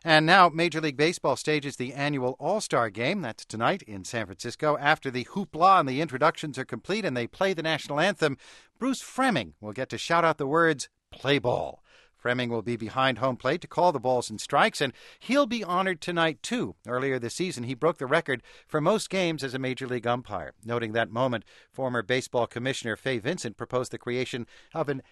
And now Major League Baseball stages the annual All-Star Game. That's tonight in San Francisco. After the hoopla and the introductions are complete and they play the national anthem, Bruce Fleming will get to shout out the words, "Play ball." Fleming will be behind home plate to call the balls and strikes, and he'll be honored tonight, too. Earlier this season, he broke the record for most games as a Major League umpire. Noting that moment, former baseball commissioner Fay Vincent proposed the creation of an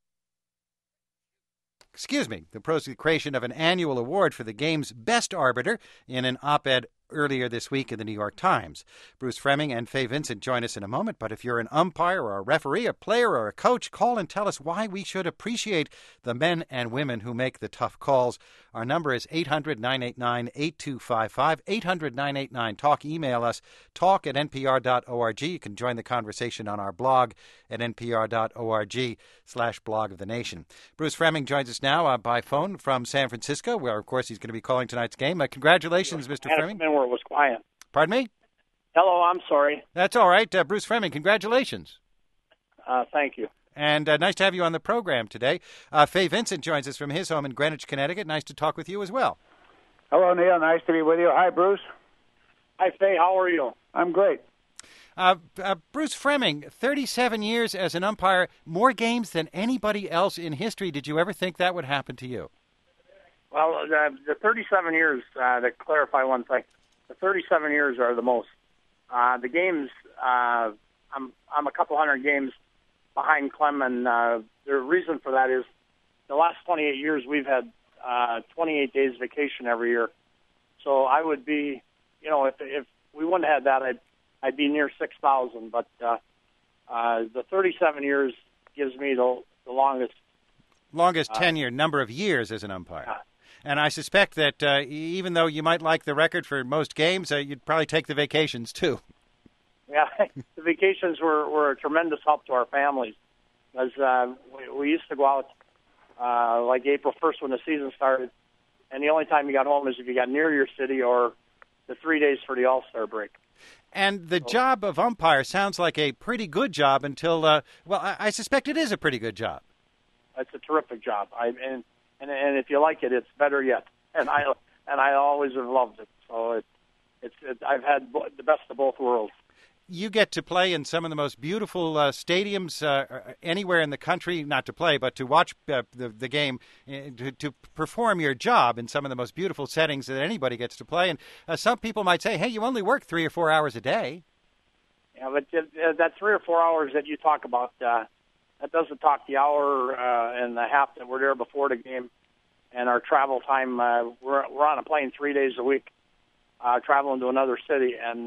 annual award for the game's best arbiter in an op-ed earlier this week in the New York Times. Bruce Fleming and Fay Vincent join us in a moment, but if you're an umpire or a referee, a player or a coach, call and tell us why we should appreciate the men and women who make the tough calls. Our number is 800-989-8255, 800-989-TALK. Email us, talk@npr.org. You can join the conversation on our blog at npr.org/blog of the nation. Bruce Fleming joins us now by phone from San Francisco, where, of course, he's going to be calling tonight's game. Congratulations, Mr. Fleming. Where it was quiet. Pardon me? Hello, I'm sorry. That's all right. Bruce Fleming, congratulations. Thank you. And nice to have you on the program today. Fay Vincent joins us from his home in Greenwich, Connecticut. Nice to talk with you as well. Hello, Neil. Nice to be with you. Hi, Bruce. Hi, Fay. How are you? I'm great. Bruce Fleming, 37 years as an umpire, more games than anybody else in history. Did you ever think that would happen to you? Well, the 37 years, to clarify one thing, the 37 years are the most. The games, I'm a couple hundred games behind Clem, and the reason for that is the last 28 years we've had 28 days vacation every year. So I would be, if we wouldn't have had that, I'd be near 6,000. But the 37 years gives me the longest tenure, number of years as an umpire. And I suspect that even though you might like the record for most games, you'd probably take the vacations, too. Yeah, the vacations were a tremendous help to our families. Because we used to go out like April 1st when the season started, and the only time you got home is if you got near your city or the 3 days for the All-Star break. And the job of umpire sounds like a pretty good job until, I suspect it is a pretty good job. It's a terrific job. And if you like it, it's better yet. And I always have loved it. So I've had the best of both worlds. You get to play in some of the most beautiful stadiums anywhere in the country, not to play, but to watch the game, to perform your job in some of the most beautiful settings that anybody gets to play. And some people might say, hey, you only work 3 or 4 hours a day. Yeah, but that 3 or 4 hours that you talk about, that doesn't talk the hour and a half that we're there before the game, and our travel time. We're on a plane 3 days a week, traveling to another city, and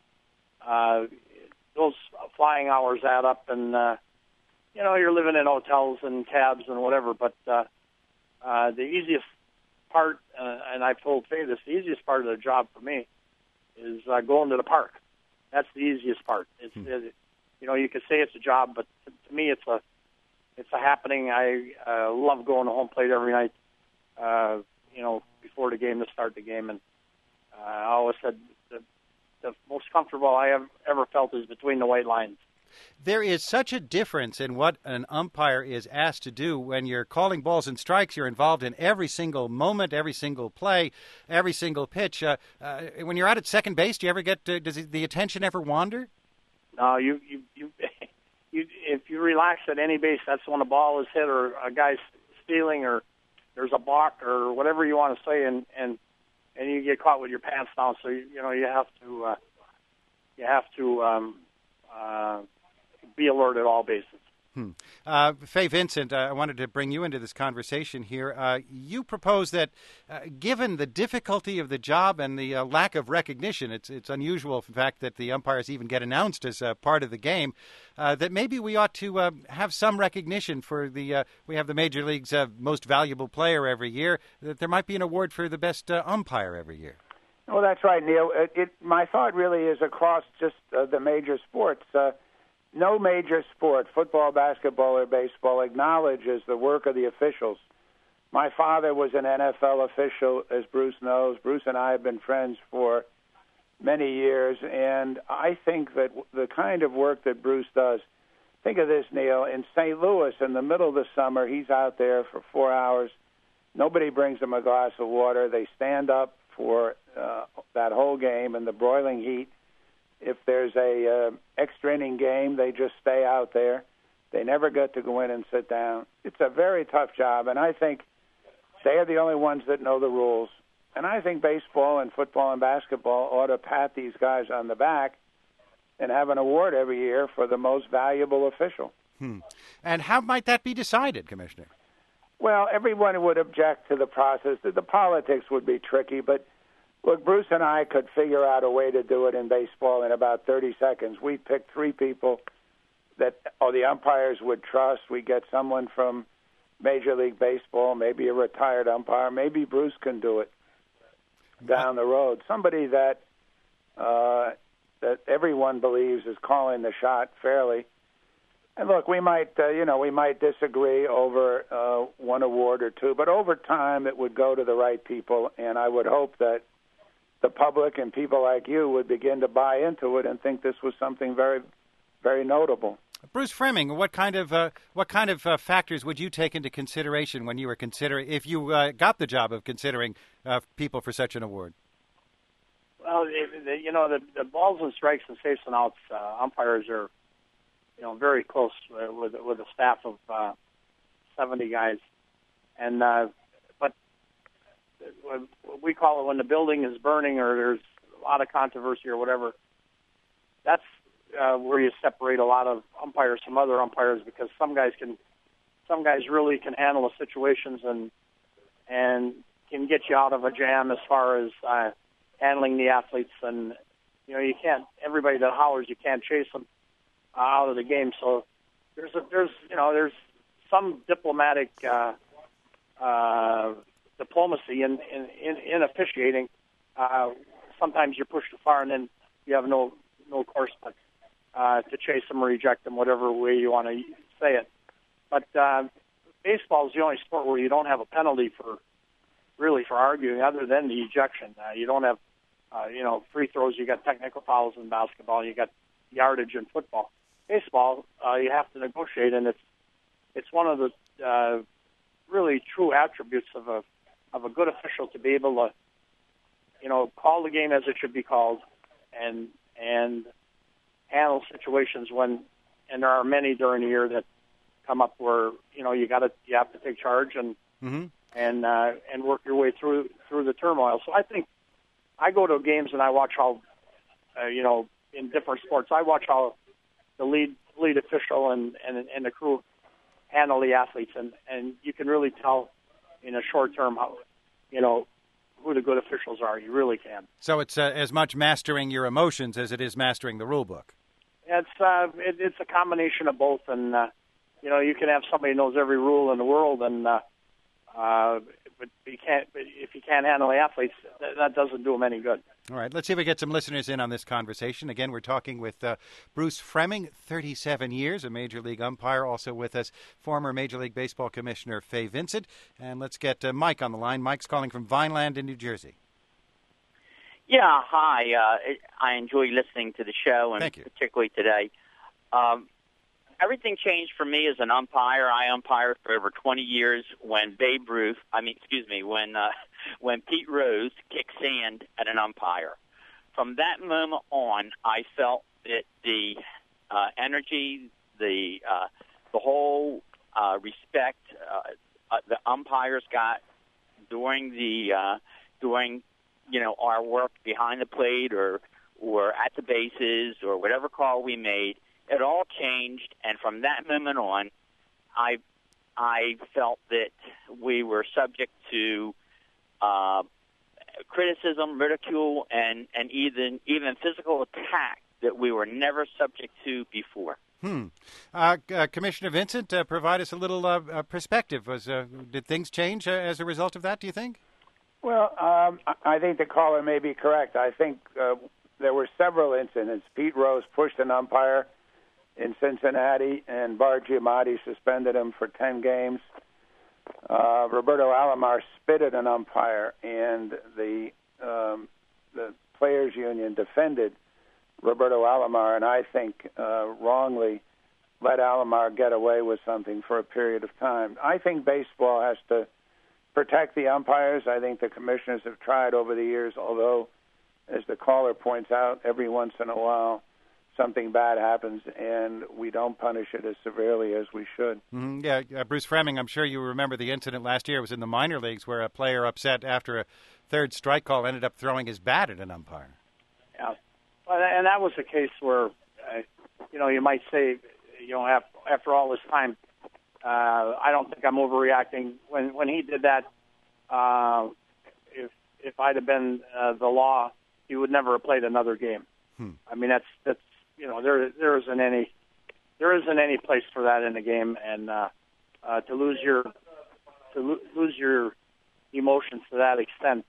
those flying hours add up. And you're living in hotels and cabs and whatever. But the easiest part, and I've told Faye this, the easiest part of the job for me is going to the park. That's the easiest part. You could say it's a job, but to me, it's a happening. I love going to home plate every night, before the game to start the game. And I always said the most comfortable I have ever felt is between the white lines. There is such a difference in what an umpire is asked to do. When you're calling balls and strikes, you're involved in every single moment, every single play, every single pitch. When you're out at second base, do you ever get does the attention ever wander? No, you if you relax at any base, that's when a ball is hit or a guy's stealing or there's a balk or whatever you want to say, and you get caught with your pants down. So you have to be alert at all bases. Fay Vincent, I wanted to bring you into this conversation here. You propose that given the difficulty of the job and the lack of recognition, it's unusual, in fact, that the umpires even get announced as part of the game, that maybe we ought to have some recognition for we have the Major League's most valuable player every year, that there might be an award for the best umpire every year. Well, that's right, Neil. My thought really is across just the major sports. No major sport, football, basketball, or baseball, acknowledges the work of the officials. My father was an NFL official, as Bruce knows. Bruce and I have been friends for many years, and I think that the kind of work that Bruce does, think of this, Neil, in St. Louis in the middle of the summer, he's out there for 4 hours Nobody brings them a glass of water. They stand up for that whole game in the broiling heat. If there's a extra inning game, they just stay out there. They never get to go in and sit down. It's a very tough job, and I think they are the only ones that know the rules. And I think baseball and football and basketball ought to pat these guys on the back and have an award every year for the most valuable official. And how might that be decided, Commissioner? Well, everyone would object to the process. The politics would be tricky, but look, Bruce and I could figure out a way to do it in baseball in about 30 seconds. We picked 3 people that the umpires would trust. We get someone from Major League Baseball, maybe a retired umpire. Maybe Bruce can do it down the road. Somebody that everyone believes is calling the shot fairly. And look, we might disagree over one award or two, but over time it would go to the right people, and I would hope that the public and people like you would begin to buy into it and think this was something very, very notable. Bruce Framing, what kind of factors would you take into consideration when you were considering, if you got the job of considering people for such an award? Well, the balls and strikes and safes and outs umpires are, very close with a staff of 70 guys, and but we call it when the building is burning or there's a lot of controversy or whatever. That's where you separate a lot of umpires from other umpires, because some guys really can handle the situations and can get you out of a jam as far as handling the athletes, and you can't, everybody that hollers, you can't chase them out of the game. So there's some diplomatic diplomacy in officiating. Sometimes you're pushed too far, and then you have no course but to chase them or reject them, whatever way you want to say it. But baseball is the only sport where you don't have a penalty for arguing, other than the ejection. You don't have free throws. You got technical fouls in basketball. You got yardage in football. Baseball, you have to negotiate, and it's one of the really true attributes of a good official, to be able to call the game as it should be called, and handle situations and there are many during the year that come up where you have to take charge and work your way through the turmoil. So I think I go to games and I watch how in different sports, I watch how the lead official and the crew handle the athletes, and you can really tell in a short term how who the good officials are. You really can. So it's as much mastering your emotions as it is mastering the rule book. It's a combination of both, and you can have somebody who knows every rule in the world, and but if you can't handle the athletes, that doesn't do them any good. All right, let's see if we get some listeners in on this conversation. Again, we're talking with Bruce Framing, 37 years, a Major League umpire. Also with us, former Major League Baseball Commissioner Fay Vincent. And let's get Mike on the line. Mike's calling from Vineland in New Jersey. Yeah, hi. I enjoy listening to the show, and particularly today. Everything changed for me as an umpire. I umpired for over 20 years when when Pete Rose kicked sand at an umpire. From that moment on, I felt that the energy, the whole respect the umpires got during our work behind the plate or at the bases or whatever call we made, it all changed. And from that moment on, I felt that we were subject to criticism, ridicule, and even physical attack that we were never subject to before. Commissioner Vincent, provide us a little perspective. Did things change as a result of that, do you think? Well, I think the caller may be correct. I think there were several incidents. Pete Rose pushed an umpire in Cincinnati, and Bart Giamatti suspended him for 10 games. Roberto Alomar spit at an umpire, and the Players Union defended Roberto Alomar, and I think wrongly let Alomar get away with something for a period of time. I think baseball has to protect the umpires. I think the commissioners have tried over the years, although, as the caller points out, every once in a while something bad happens, and we don't punish it as severely as we should. Mm-hmm. Yeah, Bruce Fremming, I'm sure you remember the incident last year. It was in the minor leagues where a player upset after a third strike call ended up throwing his bat at an umpire. Yeah, and that was a case where, you might say, after all this time, I don't think I'm overreacting. When he did that, if I'd have been the law, he would never have played another game. I mean, that's there isn't any place for that in the game, and to lose your emotions to that extent,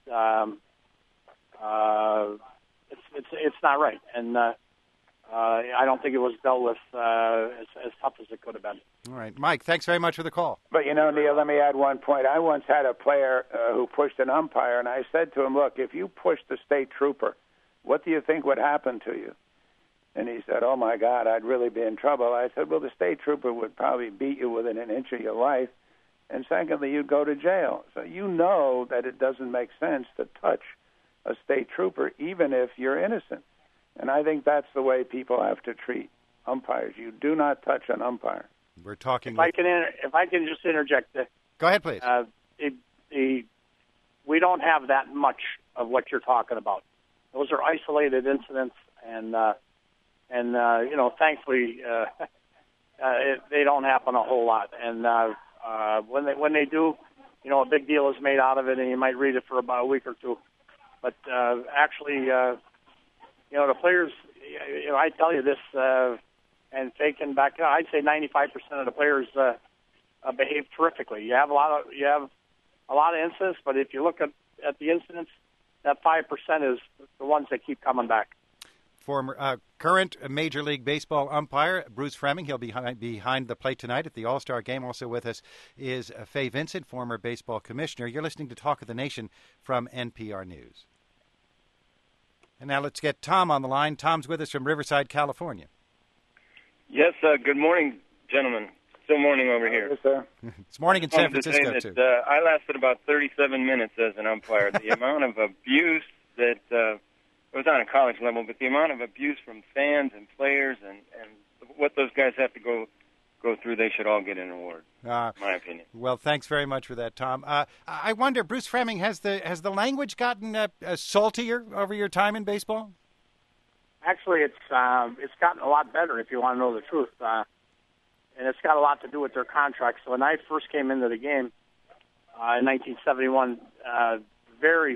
it's not right, and I don't think it was dealt with as tough as it could have been. All right, Mike, thanks very much for the call. But Neil, let me add one point. I once had a player who pushed an umpire, and I said to him, "Look, if you pushed the state trooper, what do you think would happen to you?" And he said, "Oh, my God, I'd really be in trouble." I said, "Well, the state trooper would probably beat you within an inch of your life. And secondly, you'd go to jail." So you know that it doesn't make sense to touch a state trooper, even if you're innocent. And I think that's the way people have to treat umpires. You do not touch an umpire. We're talking. If I can just interject. Go ahead, please. We don't have that much of what you're talking about. Those are isolated incidents, and thankfully, they don't happen a whole lot. And when they do, a big deal is made out of it, and you might read it for about a week or two. But actually, the players, I tell you this, and taken back, I'd say 95% of the players behave terrifically. You have a lot of incidents, but if you look at the incidents, that 5% is the ones that keep coming back. Former current Major League Baseball umpire Bruce Fremming. He'll be behind the plate tonight at the All-Star Game. Also with us is Fay Vincent, former baseball commissioner. You're listening to Talk of the Nation from NPR News. And now let's get Tom on the line. Tom's with us from Riverside, California. Yes, good morning, gentlemen. Still morning over here. Yes, sir. It's morning in San Francisco, too. I lasted about 37 minutes as an umpire. The amount of abuse that... it was on a college level, but the amount of abuse from fans and players and what those guys have to go through, they should all get an award, in my opinion. Well, thanks very much for that, Tom. I wonder, Bruce Fremming, has the language gotten saltier over your time in baseball? Actually, it's gotten a lot better, if you want to know the truth. And it's got a lot to do with their contracts. So when I first came into the game in 1971, very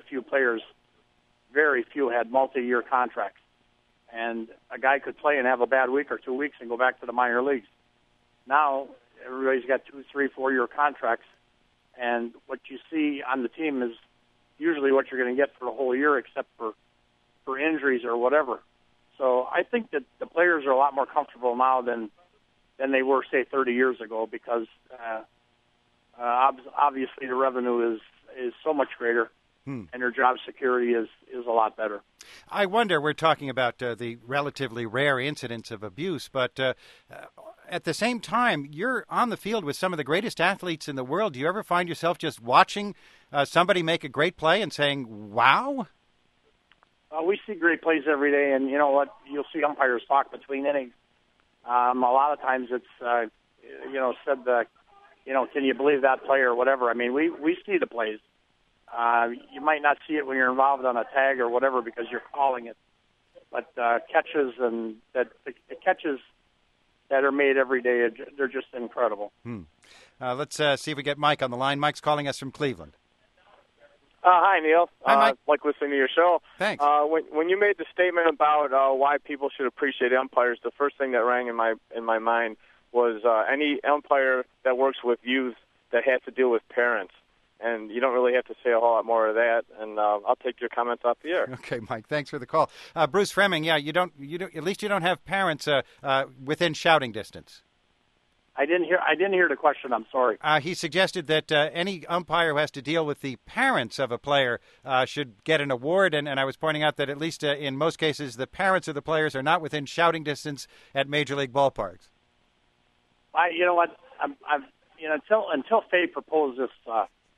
few had multi-year contracts. And a guy could play and have a bad week or 2 weeks and go back to the minor leagues. Now, everybody's got 2, 3, 4-year contracts. And what you see on the team is usually what you're going to get for the whole year, except for injuries or whatever. So I think that the players are a lot more comfortable now than they were, say, 30 years ago, because obviously the revenue is so much greater. And their job security is a lot better. I wonder, we're talking about the relatively rare incidents of abuse, but at the same time, you're on the field with some of the greatest athletes in the world. Do you ever find yourself just watching somebody make a great play and saying, wow? We see great plays every day, and you know what? You'll see umpires talk between innings. A lot of times it's, said, can you believe that play or whatever. I mean, we see the plays. You might not see it when you're involved on a tag or whatever because you're calling it, but catches and the catches that are made every day, they're just incredible. Let's see if we get Mike on the line. Mike's calling us from Cleveland. Hi, Neil. Hi, Mike. Like listening to your show. Thanks. When you made the statement about why people should appreciate umpires, the first thing that rang in my mind was any umpire that works with youth that has to deal with parents. And you don't really have to say a whole lot more of that. And I'll take your comments off the air. Okay, Mike. Thanks for the call. Bruce Fremming. Yeah, you don't. At least you don't have parents within shouting distance. I didn't hear the question. I'm sorry. He suggested that any umpire who has to deal with the parents of a player should get an award. And I was pointing out that at least in most cases, the parents of the players are not within shouting distance at major league ballparks. You know what? Until Fay proposed this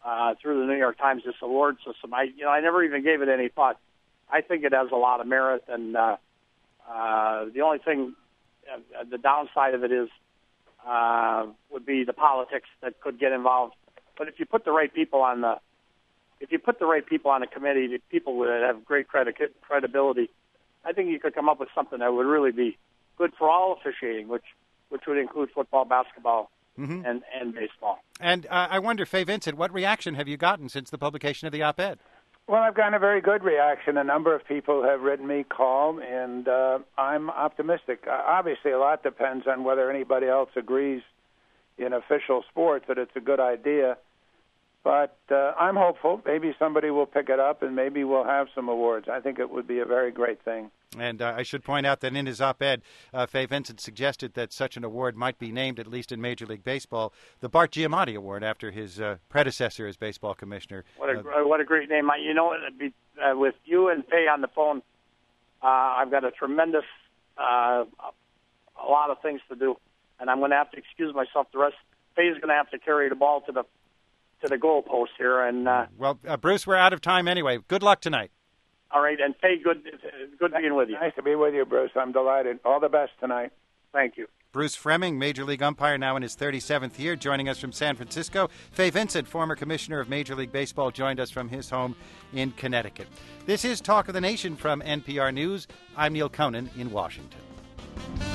through the New York Times, this award system. I never even gave it any thought. I think it has a lot of merit, and the only thing, the downside of it is would be the politics that could get involved. But if you put the right people on the committee, the people that have great credibility, I think you could come up with something that would really be good for all officiating, which would include football, basketball, and baseball. And I wonder, Fay Vincent, what reaction have you gotten since the publication of the op-ed? Well, I've gotten a very good reaction. A number of people have written me calm, and I'm optimistic. Obviously, a lot depends on whether anybody else agrees in official sports that it's a good idea. But I'm hopeful. Maybe somebody will pick it up, and maybe we'll have some awards. I think it would be a very great thing. And I should point out that in his op-ed, Fay Vincent suggested that such an award might be named, at least in Major League Baseball, the Bart Giamatti Award, after his predecessor as baseball commissioner. What a great name. With you and Fay on the phone, I've got a tremendous, a lot of things to do, and I'm going to have to excuse myself. The rest, Fay's going to have to carry the ball to the goalpost here. And Bruce, we're out of time anyway. Good luck tonight. All right, and Fay, good being with you. Nice to be with you, Bruce. I'm delighted. All the best tonight. Thank you. Bruce Fremming, Major League umpire, now in his 37th year, joining us from San Francisco. Fay Vincent, former commissioner of Major League Baseball, joined us from his home in Connecticut. This is Talk of the Nation from NPR News. I'm Neil Conan in Washington.